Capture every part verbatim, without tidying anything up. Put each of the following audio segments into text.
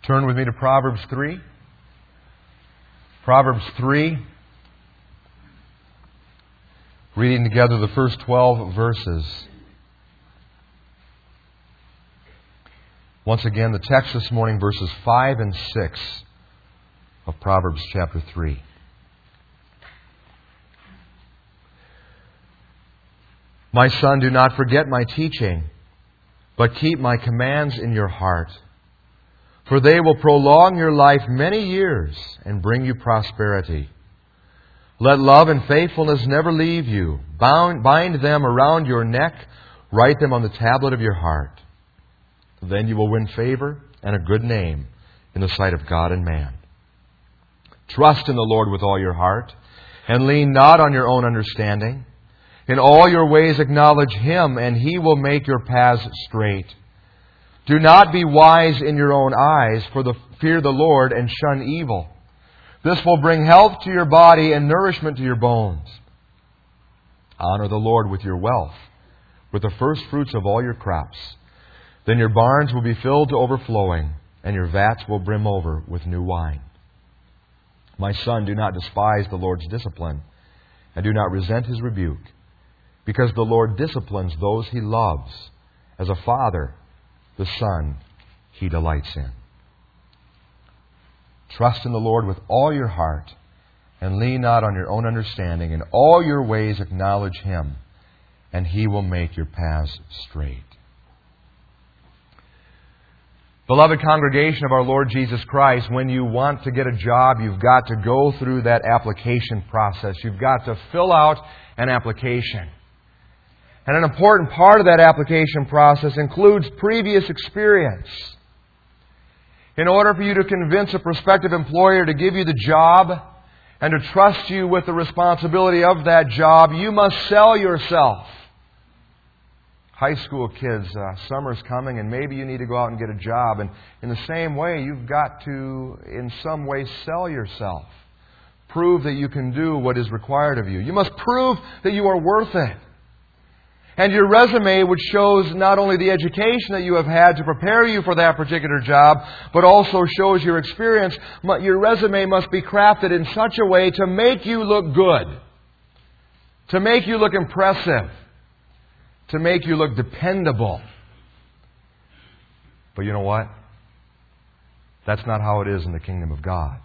Turn with me to Proverbs three. Proverbs three. Reading together the first twelve verses. Once again, the text this morning, verses five and six of Proverbs chapter three. My son, do not forget my teaching, but keep my commands in your heart. For they will prolong your life many years and bring you prosperity. Let love and faithfulness never leave you. Bound, bind them around your neck. Write them on the tablet of your heart. Then you will win favor and a good name in the sight of God and man. Trust in the Lord with all your heart, and lean not on your own understanding. In all your ways acknowledge Him, and He will make your paths straight. Do not be wise in your own eyes, for the fear the Lord and shun evil. This will bring health to your body and nourishment to your bones. Honor the Lord with your wealth, with the first fruits of all your crops. Then your barns will be filled to overflowing, and your vats will brim over with new wine. My son, do not despise the Lord's discipline, and do not resent His rebuke, because the Lord disciplines those He loves. As a father, the Son He delights in. Trust in the Lord with all your heart, and lean not on your own understanding. In all your ways acknowledge Him, and He will make your paths straight. Beloved congregation of our Lord Jesus Christ, when you want to get a job, you've got to go through that application process. You've got to fill out an application. And an important part of that application process includes previous experience. In order for you to convince a prospective employer to give you the job and to trust you with the responsibility of that job, you must sell yourself. High school kids, uh, summer's coming and maybe you need to go out and get a job. And in the same way, you've got to, in some way, sell yourself. Prove that you can do what is required of you. You must prove that you are worth it. And your resume, which shows not only the education that you have had to prepare you for that particular job, but also shows your experience, your resume must be crafted in such a way to make you look good, to make you look impressive, to make you look dependable. But you know what? That's not how it is in the kingdom of God.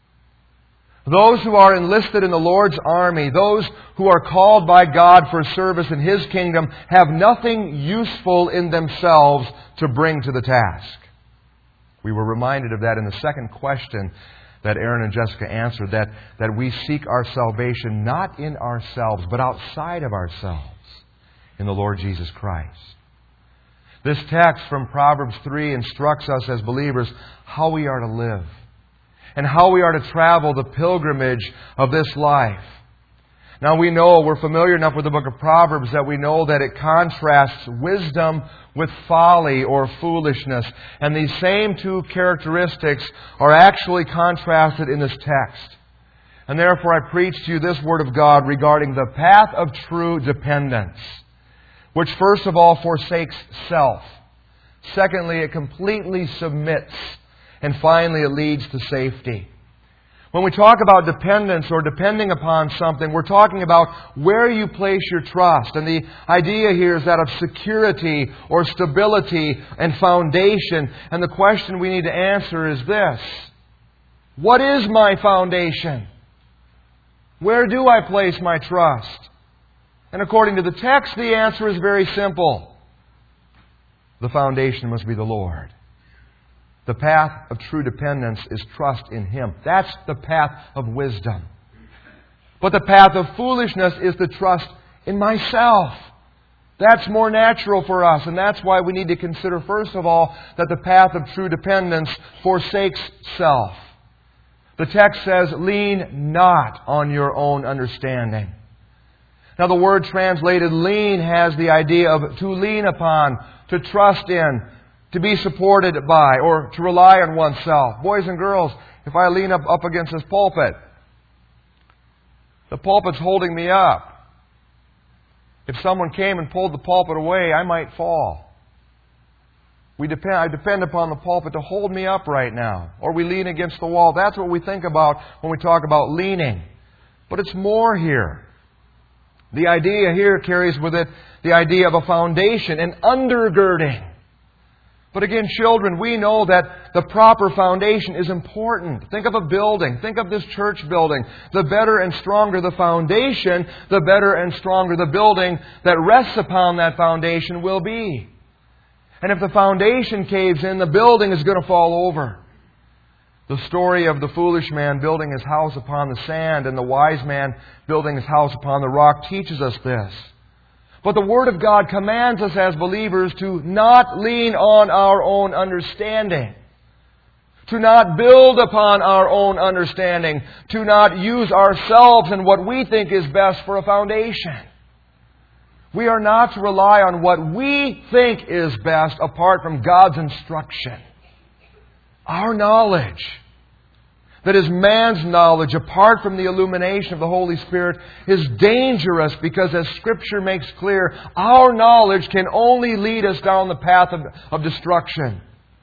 Those who are enlisted in the Lord's army, those who are called by God for service in His kingdom, have nothing useful in themselves to bring to the task. We were reminded of that in the second question that Aaron and Jessica answered, that, that we seek our salvation not in ourselves, but outside of ourselves, in the Lord Jesus Christ. This text from Proverbs three instructs us as believers how we are to live and how we are to travel the pilgrimage of this life. Now we know, we're familiar enough with the book of Proverbs that we know that it contrasts wisdom with folly or foolishness. And these same two characteristics are actually contrasted in this text. And therefore I preach to you this Word of God regarding the path of true dependence, which first of all forsakes self. Secondly, it completely submits. And finally, it leads to safety. When we talk about dependence or depending upon something, we're talking about where you place your trust. And the idea here is that of security or stability and foundation. And the question we need to answer is this: what is my foundation? Where do I place my trust? And according to the text, the answer is very simple. The foundation must be the Lord. The path of true dependence is trust in Him. That's the path of wisdom. But the path of foolishness is the trust in myself. That's more natural for us, and that's why we need to consider, first of all, that the path of true dependence forsakes self. The text says, lean not on your own understanding. Now the word translated lean has the idea of to lean upon, to trust in, to be supported by, or to rely on oneself. Boys and girls, if I lean up, up against this pulpit, the pulpit's holding me up. If someone came and pulled the pulpit away, I might fall. We depend, I depend upon the pulpit to hold me up right now. Or we lean against the wall. That's what we think about when we talk about leaning. But it's more here. The idea here carries with it the idea of a foundation, an undergirding. But again, children, we know that the proper foundation is important. Think of a building. Think of this church building. The better and stronger the foundation, the better and stronger the building that rests upon that foundation will be. And if the foundation caves in, the building is going to fall over. The story of the foolish man building his house upon the sand and the wise man building his house upon the rock teaches us this. But the Word of God commands us as believers to not lean on our own understanding, to not build upon our own understanding, to not use ourselves and what we think is best for a foundation. We are not to rely on what we think is best apart from God's instruction. Our knowledge, that is man's knowledge, apart from the illumination of the Holy Spirit, is dangerous because, as Scripture makes clear, our knowledge can only lead us down the path of, of destruction.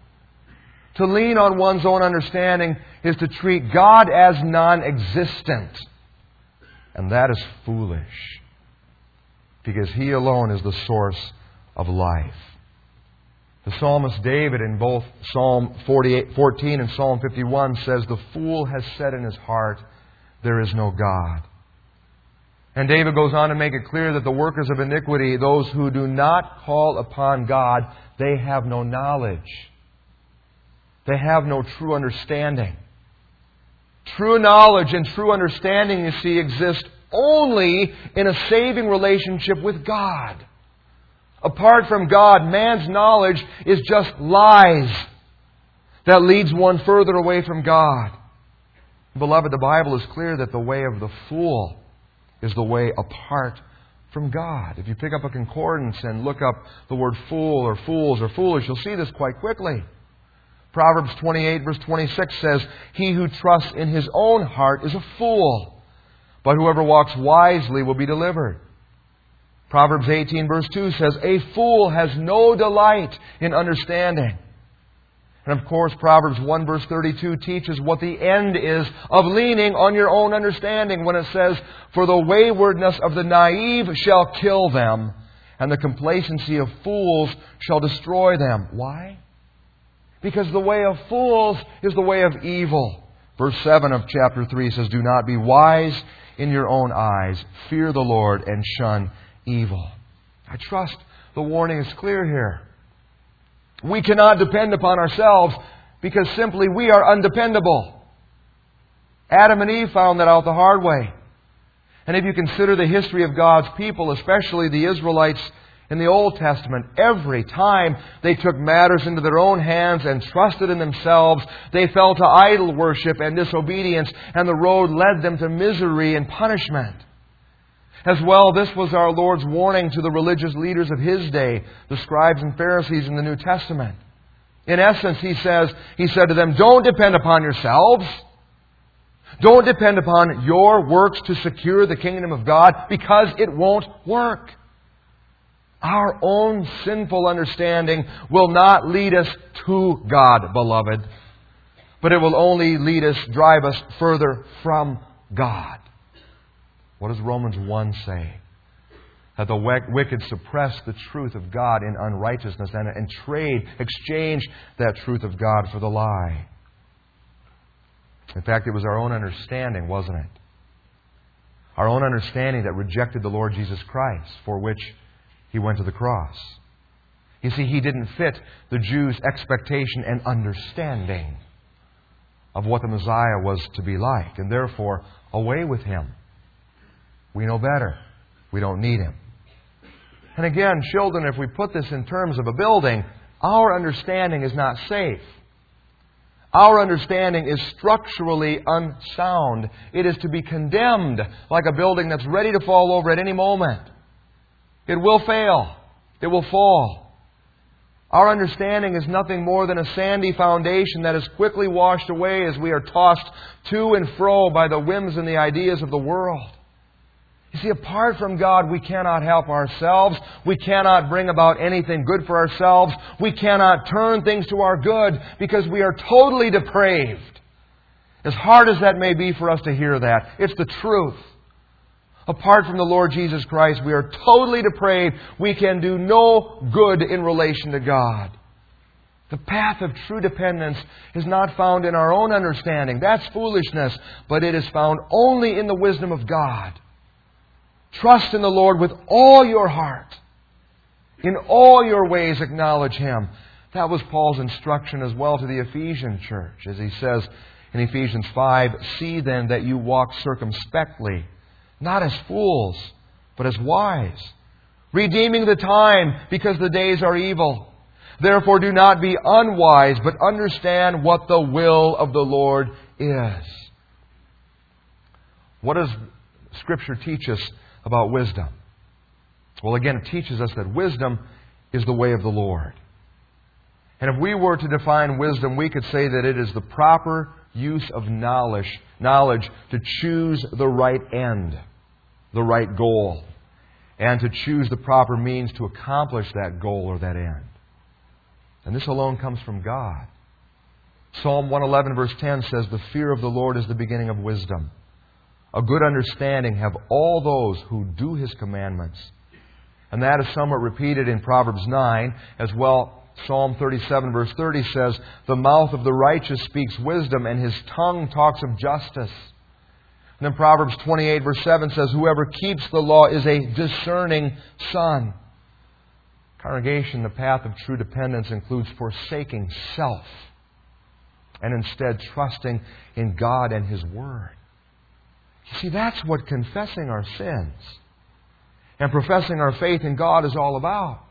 To lean on one's own understanding is to treat God as non-existent. And that is foolish, because He alone is the source of life. The psalmist David in both Psalm forty-eight, fourteen and Psalm fifty-one says, "The fool has said in his heart, there is no God." And David goes on to make it clear that the workers of iniquity, those who do not call upon God, they have no knowledge. They have no true understanding. True knowledge and true understanding, you see, exist only in a saving relationship with God. Apart from God, man's knowledge is just lies that leads one further away from God. Beloved, the Bible is clear that the way of the fool is the way apart from God. If you pick up a concordance and look up the word fool or fools or foolish, you'll see this quite quickly. Proverbs twenty-eight verse twenty-six says, "He who trusts in his own heart is a fool, but whoever walks wisely will be delivered." Proverbs eighteen verse two says, "A fool has no delight in understanding." And of course, Proverbs one verse thirty-two teaches what the end is of leaning on your own understanding when it says, "For the waywardness of the naive shall kill them, and the complacency of fools shall destroy them." Why? Because the way of fools is the way of evil. Verse seven of chapter three says, "Do not be wise in your own eyes. Fear the Lord and shun evil." I trust the warning is clear here. We cannot depend upon ourselves because simply we are undependable. Adam and Eve found that out the hard way. And if you consider the history of God's people, especially the Israelites in the Old Testament, every time they took matters into their own hands and trusted in themselves, they fell to idol worship and disobedience, and the road led them to misery and punishment. As well, this was our Lord's warning to the religious leaders of His day, the scribes and Pharisees in the New Testament. In essence, He says, He said to them, don't depend upon yourselves. Don't depend upon your works to secure the kingdom of God, because it won't work. Our own sinful understanding will not lead us to God, beloved, but it will only lead us, drive us further from God. What does Romans one say? That the wicked suppress the truth of God in unrighteousness and, and trade, exchange that truth of God for the lie. In fact, it was our own understanding, wasn't it? Our own understanding that rejected the Lord Jesus Christ, for which He went to the cross. You see, He didn't fit the Jews' expectation and understanding of what the Messiah was to be like, and therefore, away with Him. We know better. We don't need Him. And again, children, if we put this in terms of a building, our understanding is not safe. Our understanding is structurally unsound. It is to be condemned like a building that's ready to fall over at any moment. It will fail. It will fall. Our understanding is nothing more than a sandy foundation that is quickly washed away as we are tossed to and fro by the whims and the ideas of the world. You see, apart from God, we cannot help ourselves. We cannot bring about anything good for ourselves. We cannot turn things to our good because we are totally depraved. As hard as that may be for us to hear that, it's the truth. Apart from the Lord Jesus Christ, we are totally depraved. We can do no good in relation to God. The path of true dependence is not found in our own understanding. That's foolishness. But it is found only in the wisdom of God. Trust in the Lord with all your heart. In all your ways acknowledge Him. That was Paul's instruction as well to the Ephesian church. As he says in Ephesians five, "See then that you walk circumspectly, not as fools, but as wise, redeeming the time because the days are evil. Therefore do not be unwise, but understand what the will of the Lord is." What does Scripture teach us about wisdom? Well, again, it teaches us that wisdom is the way of the Lord. And if we were to define wisdom, we could say that it is the proper use of knowledge, knowledge to choose the right end, the right goal, and to choose the proper means to accomplish that goal or that end. And this alone comes from God. Psalm one eleven verse ten says, "The fear of the Lord is the beginning of wisdom. A good understanding have all those who do His commandments." And that is somewhat repeated in Proverbs nine. As well, Psalm thirty-seven verse thirty says, "The mouth of the righteous speaks wisdom, and his tongue talks of justice." And then Proverbs twenty-eight verse seven says, "Whoever keeps the law is a discerning son." Congregation, the path of true dependence includes forsaking self and instead trusting in God and His Word. You see, that's what confessing our sins and professing our faith in God is all about.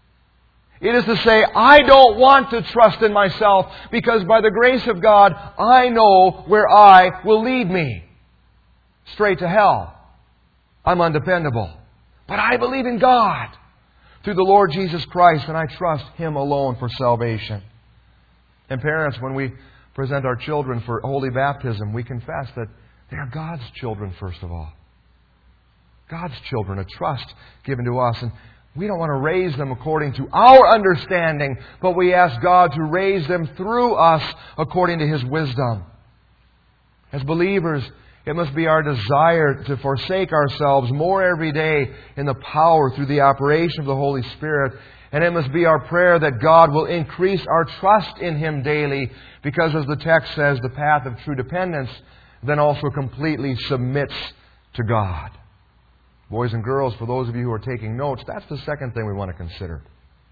It is to say, I don't want to trust in myself because by the grace of God, I know where I will lead me. Straight to hell. I'm undependable. But I believe in God through the Lord Jesus Christ, and I trust Him alone for salvation. And parents, when we present our children for holy baptism, we confess that they are God's children, first of all. God's children, a trust given to us. And we don't want to raise them according to our understanding, but we ask God to raise them through us according to His wisdom. As believers, it must be our desire to forsake ourselves more every day in the power through the operation of the Holy Spirit. And it must be our prayer that God will increase our trust in Him daily, because as the text says, the path of true dependence then also completely submits to God. Boys and girls, for those of you who are taking notes, that's the second thing we want to consider.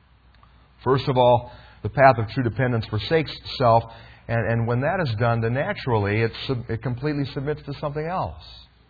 First of all, the path of true dependence forsakes self. And, and when that is done, then naturally it, sub, it completely submits to something else.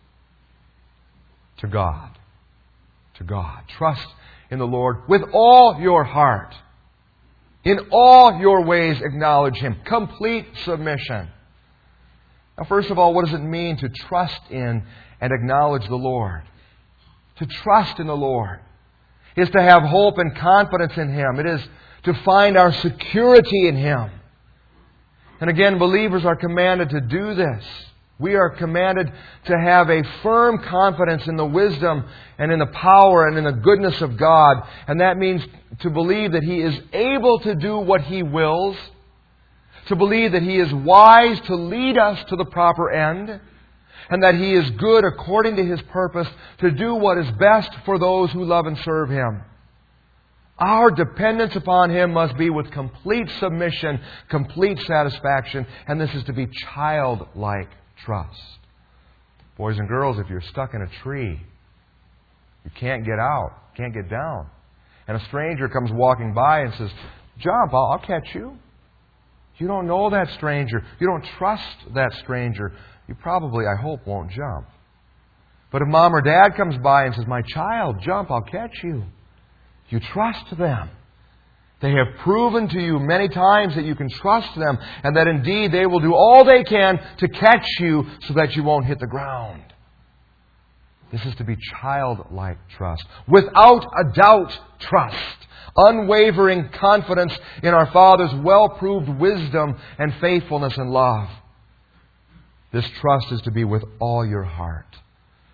To God. To God. Trust in the Lord with all your heart. In all your ways acknowledge Him. Complete submission. Now, first of all, what does it mean to trust in and acknowledge the Lord? To trust in the Lord is to have hope and confidence in Him. It is to find our security in Him. And again, believers are commanded to do this. We are commanded to have a firm confidence in the wisdom and in the power and in the goodness of God. And that means to believe that He is able to do what He wills. To believe that He is wise to lead us to the proper end. And that He is good according to His purpose to do what is best for those who love and serve Him. Our dependence upon Him must be with complete submission, complete satisfaction, and this is to be childlike trust. Boys and girls, if you're stuck in a tree, you can't get out, can't get down, and a stranger comes walking by and says, "Jump, I'll, I'll catch you." You don't know that stranger. You don't trust that stranger. You probably, I hope, won't jump. But if mom or dad comes by and says, "My child, jump, I'll catch you," you trust them. They have proven to you many times that you can trust them and that indeed they will do all they can to catch you so that you won't hit the ground. This is to be childlike trust. Without a doubt, trust. Unwavering confidence in our Father's well-proved wisdom and faithfulness and love. This trust is to be with all your heart.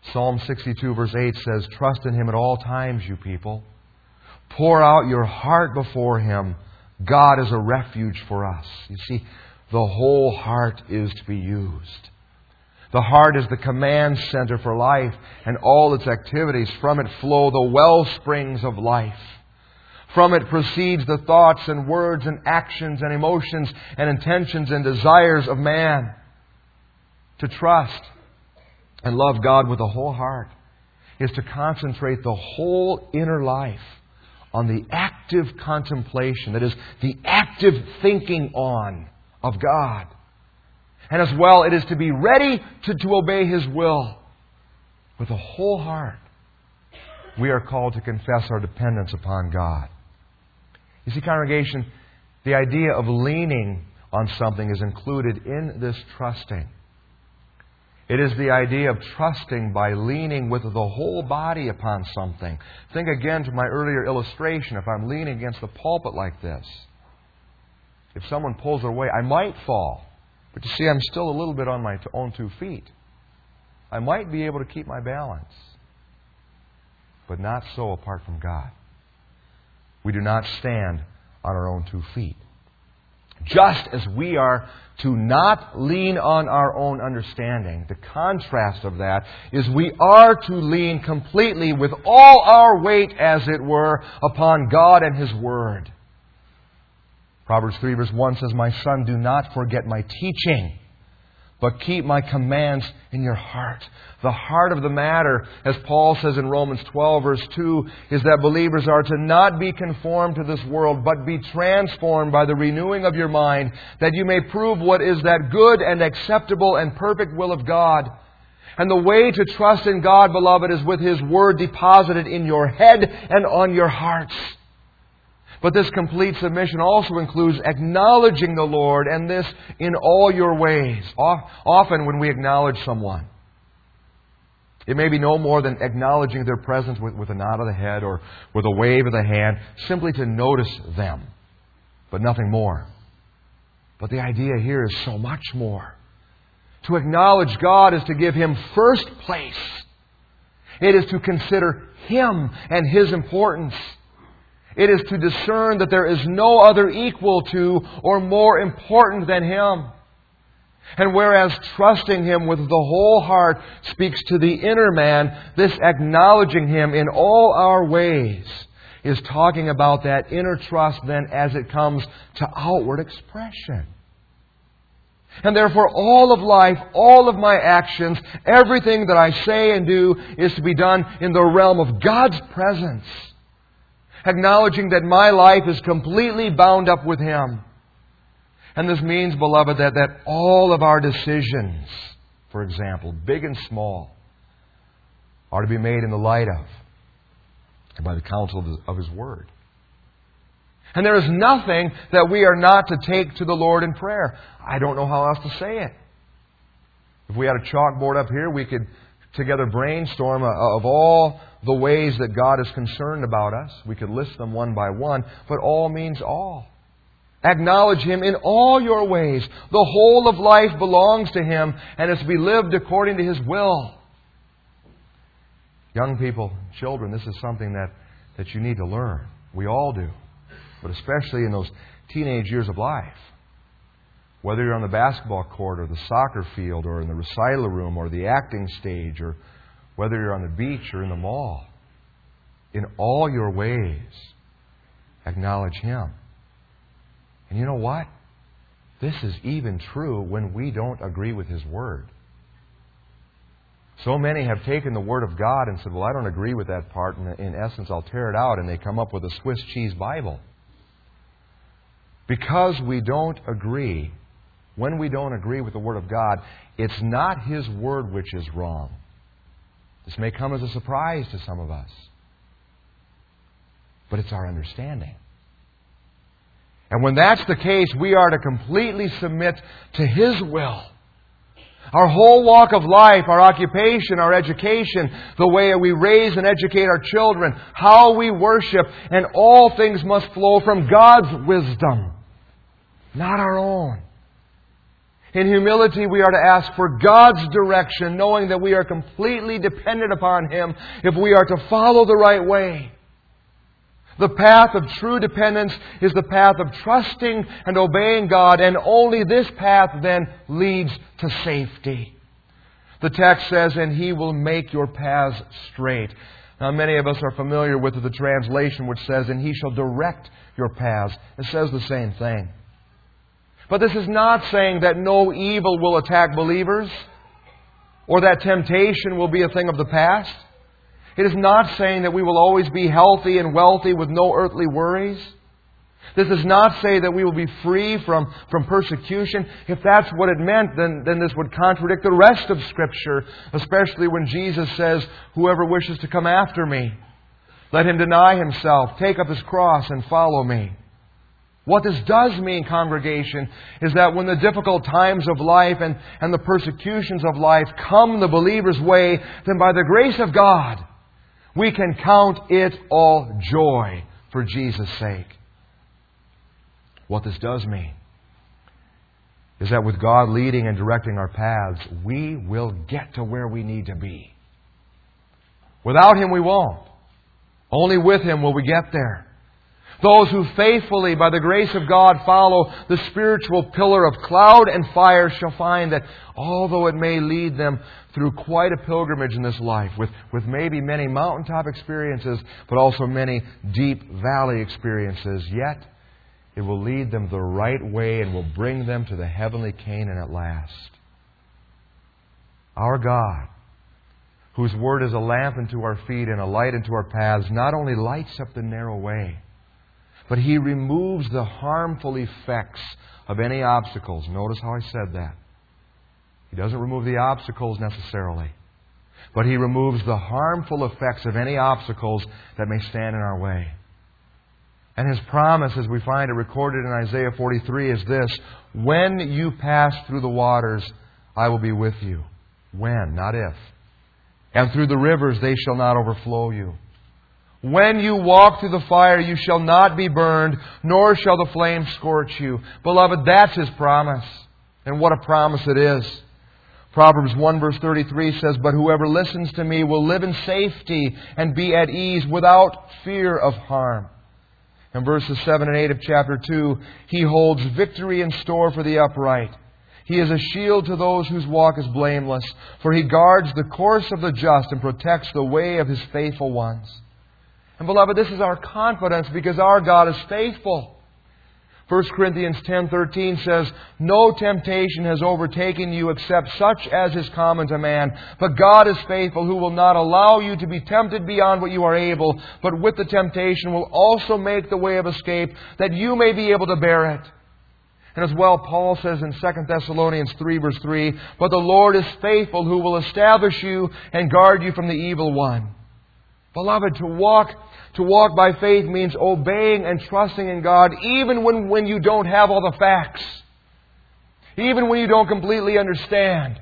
Psalm sixty-two verse eight says, "Trust in Him at all times, you people. Pour out your heart before Him. God is a refuge for us." You see, the whole heart is to be used. The heart is the command center for life and all its activities. From it flow the well springs of life. From it proceeds the thoughts and words and actions and emotions and intentions and desires of man. To trust and love God with the whole heart is to concentrate the whole inner life on the active contemplation, that is, the active thinking on of God. And as well, it is to be ready to, to obey His will with a whole heart. We are called to confess our dependence upon God. You see, congregation, the idea of leaning on something is included in this trusting. It is the idea of trusting by leaning with the whole body upon something. Think again to my earlier illustration. If I'm leaning against the pulpit like this, if someone pulls away, I might fall. But you see, I'm still a little bit on my own two feet. I might be able to keep my balance. But not so apart from God. We do not stand on our own two feet. Just as we are to not lean on our own understanding, the contrast of that is we are to lean completely with all our weight, as it were, upon God and His Word. Proverbs three verse one says, "My son, do not forget my teaching, but keep my commands in your heart." The heart of the matter, as Paul says in Romans twelve verse two, is that believers are to not be conformed to this world, but be transformed by the renewing of your mind, that you may prove what is that good and acceptable and perfect will of God. And the way to trust in God, beloved, is with His Word deposited in your head and on your hearts. But this complete submission also includes acknowledging the Lord, and this in all your ways. Often when we acknowledge someone, it may be no more than acknowledging their presence with, with a nod of the head or with a wave of the hand, simply to notice them, but nothing more. But the idea here is so much more. To acknowledge God is to give Him first place. It is to consider Him and His importance. It is to discern that there is no other equal to or more important than Him. And whereas trusting Him with the whole heart speaks to the inner man, this acknowledging Him in all our ways is talking about that inner trust then as it comes to outward expression. And therefore all of life, all of my actions, everything that I say and do is to be done in the realm of God's presence. Acknowledging that my life is completely bound up with Him. And this means, beloved, that, that all of our decisions, for example, big and small, are to be made in the light of and by the counsel of His, of His Word. And there is nothing that we are not to take to the Lord in prayer. I don't know how else to say it. If we had a chalkboard up here, we could together brainstorm of all the ways that God is concerned about us. We could list them one by one, but all means all. Acknowledge Him in all your ways. The whole of life belongs to Him and is to be lived according to His will. Young people, children, this is something that, that you need to learn. We all do. But especially in those teenage years of life. Whether you're on the basketball court or the soccer field or in the recital room or the acting stage or whether you're on the beach or in the mall. In all your ways, acknowledge Him. And you know what? This is even true when we don't agree with His Word. So many have taken the Word of God and said, well, I don't agree with that part. And in essence, I'll tear it out. And they come up with a Swiss cheese Bible. Because we don't agree, when we don't agree with the Word of God, it's not His Word which is wrong. This may come as a surprise to some of us. But it's our understanding. And when that's the case, we are to completely submit to His will. Our whole walk of life, our occupation, our education, the way we raise and educate our children, how we worship, and all things must flow from God's wisdom, not our own. In humility, we are to ask for God's direction, knowing that we are completely dependent upon Him if we are to follow the right way. The path of true dependence is the path of trusting and obeying God, and only this path then leads to safety. The text says, "And He will make your paths straight." Now, many of us are familiar with the translation which says, "And He shall direct your paths." It says the same thing. But this is not saying that no evil will attack believers or that temptation will be a thing of the past. It is not saying that we will always be healthy and wealthy with no earthly worries. This does not say that we will be free from, from persecution. If that's what it meant, then, then this would contradict the rest of Scripture, especially when Jesus says, "Whoever wishes to come after me, let him deny himself, take up his cross, and follow me." What this does mean, congregation, is that when the difficult times of life and, and the persecutions of life come the believer's way, then by the grace of God, we can count it all joy for Jesus' sake. What this does mean is that with God leading and directing our paths, we will get to where we need to be. Without Him, we won't. Only with Him will we get there. Those who faithfully, by the grace of God, follow the spiritual pillar of cloud and fire shall find that although it may lead them through quite a pilgrimage in this life, with, with maybe many mountaintop experiences, but also many deep valley experiences, yet it will lead them the right way and will bring them to the heavenly Canaan at last. Our God, whose Word is a lamp unto our feet and a light unto our paths, not only lights up the narrow way, but He removes the harmful effects of any obstacles. Notice how I said that. He doesn't remove the obstacles necessarily, but He removes the harmful effects of any obstacles that may stand in our way. And His promise, as we find it recorded in Isaiah forty-three, is this: "When you pass through the waters, I will be with you." When, not if. "And through the rivers, they shall not overflow you. When you walk through the fire, you shall not be burned, nor shall the flame scorch you." Beloved, that's His promise. And what a promise it is. Proverbs one verse thirty-three says, "But whoever listens to me will live in safety and be at ease without fear of harm." In verses seven and eight of chapter two, He holds victory in store for the upright. He is a shield to those whose walk is blameless, for He guards the course of the just and protects the way of His faithful ones. And beloved, this is our confidence because our God is faithful. First Corinthians ten thirteen says, "No temptation has overtaken you except such as is common to man. But God is faithful, who will not allow you to be tempted beyond what you are able, but with the temptation will also make the way of escape, that you may be able to bear it." And as well, Paul says in Second Thessalonians three verse three, "But the Lord is faithful, who will establish you and guard you from the evil one." Beloved, to walk to walk by faith means obeying and trusting in God even when, when you don't have all the facts. Even when you don't completely understand.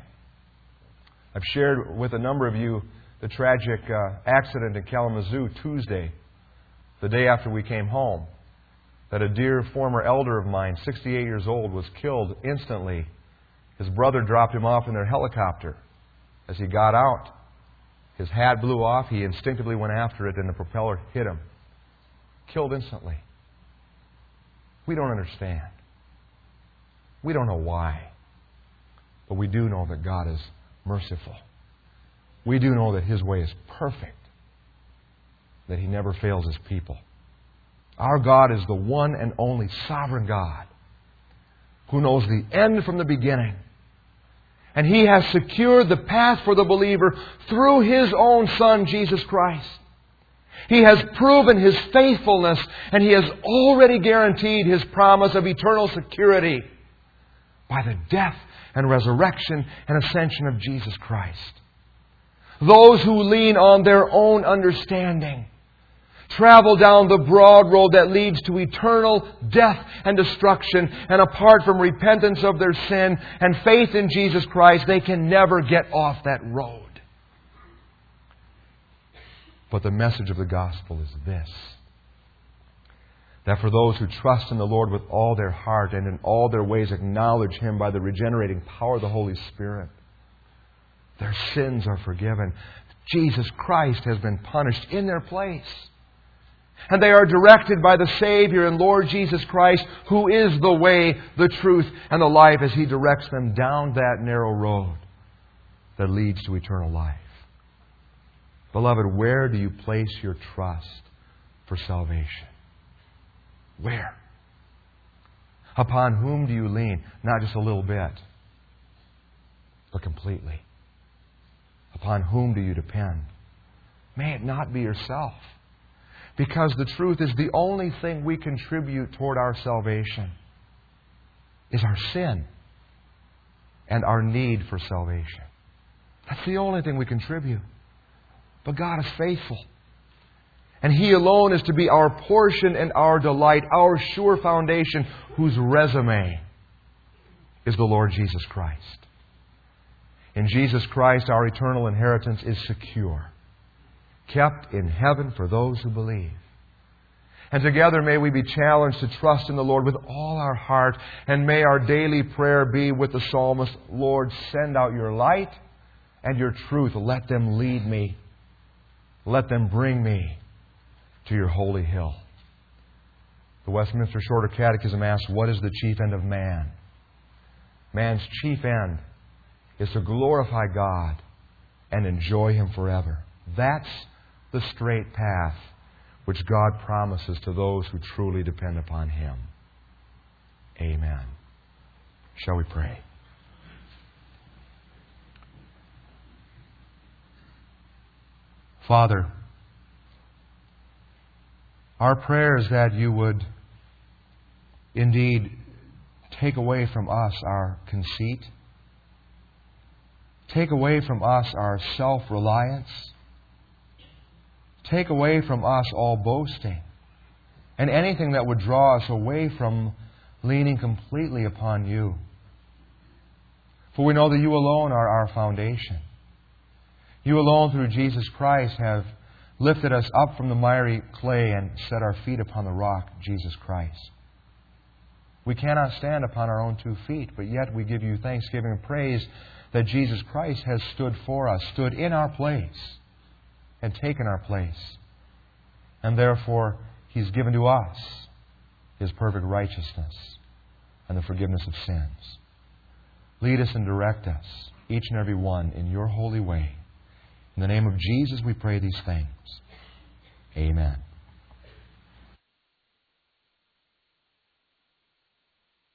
I've shared with a number of you the tragic uh, accident in Kalamazoo Tuesday, the day after we came home, that a dear former elder of mine, sixty-eight years old, was killed instantly. His brother dropped him off in their helicopter. As he got out, his hat blew off. He instinctively went after it, and the propeller hit him. Killed instantly. We don't understand. We don't know why. But we do know that God is merciful. We do know that His way is perfect. That He never fails His people. Our God is the one and only sovereign God who knows the end from the beginning. And He has secured the path for the believer through His own Son, Jesus Christ. He has proven His faithfulness, and He has already guaranteed His promise of eternal security by the death and resurrection and ascension of Jesus Christ. Those who lean on their own understanding travel down the broad road that leads to eternal death and destruction. And apart from repentance of their sin and faith in Jesus Christ, they can never get off that road. But the message of the gospel is this: That for those who trust in the Lord with all their heart and in all their ways acknowledge Him by the regenerating power of the Holy Spirit, their sins are forgiven. Jesus Christ has been punished in their place. And they are directed by the Savior and Lord Jesus Christ, who is the way, the truth, and the life, as He directs them down that narrow road that leads to eternal life. Beloved, where do you place your trust for salvation? Where? Upon whom do you lean? Not just a little bit, but completely. Upon whom do you depend? May it not be yourself. Because the truth is, the only thing we contribute toward our salvation is our sin and our need for salvation. That's the only thing we contribute. But God is faithful. And He alone is to be our portion and our delight, our sure foundation, whose resume is the Lord Jesus Christ. In Jesus Christ, our eternal inheritance is secure, kept in heaven for those who believe. And together may we be challenged to trust in the Lord with all our heart, and may our daily prayer be with the psalmist, Lord, send out your light and your truth. Let them lead me. Let them bring me to your holy hill. The Westminster Shorter Catechism asks, what is the chief end of man? Man's chief end is to glorify God and enjoy Him forever. That's the straight path which God promises to those who truly depend upon Him. Amen. Shall we pray? Father, our prayer is that You would indeed take away from us our conceit, take away from us our self-reliance, take away from us all boasting, and anything that would draw us away from leaning completely upon You. For we know that You alone are our foundation. You alone, through Jesus Christ, have lifted us up from the miry clay and set our feet upon the rock, Jesus Christ. We cannot stand upon our own two feet, but yet we give You thanksgiving and praise that Jesus Christ has stood for us, stood in our place, and taken our place. And therefore, He's given to us His perfect righteousness and the forgiveness of sins. Lead us and direct us, each and every one, in Your holy way. In the name of Jesus we pray these things. Amen.